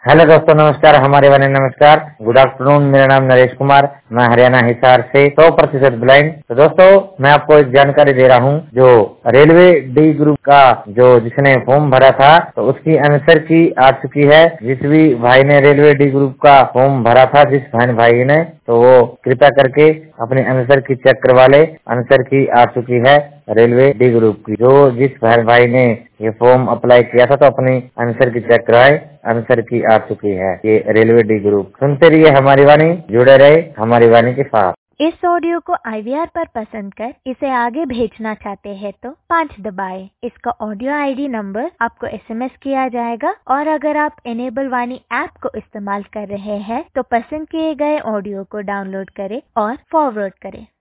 Hello दोस्तों, नमस्कार। हमारे बने नमस्कार, गुड आफ्टरनून। मेरा नाम नरेश कुमार, मैं हरियाणा हिसार से 100% ब्लाइंड। तो दोस्तों, मैं आपको एक जानकारी दे रहा हूँ। जो रेलवे डी ग्रुप का जिसने फॉर्म भरा था, तो उसकी आंसर की आ चुकी है। जिस भी भाई ने रेलवे डी ग्रुप का फॉर्म भरा था, जिस बहन भाई ने, तो वो कृपया करके अपने आंसर की चेक करवा ले। आंसर की आ चुकी है रेलवे डी ग्रुप की। जिस बहन भाई ने ये फॉर्म अप्लाई किया था, तो अपनी आंसर की चेक कराए। आंसर की आ चुकी है ये रेलवे डी ग्रुप। सुनते रहिए हमारी वाणी, जुड़े रहे हमारी वाणी के साथ। इस ऑडियो को IVR पर पसंद कर इसे आगे भेजना चाहते हैं तो 5 दबाएं। इसका ऑडियो ID नंबर आपको SMS किया जाएगा। और अगर आप इनेबल वाणी ऐप को इस्तेमाल कर रहे हैं तो पसंद किए गए ऑडियो को डाउनलोड करें और फॉरवर्ड करें।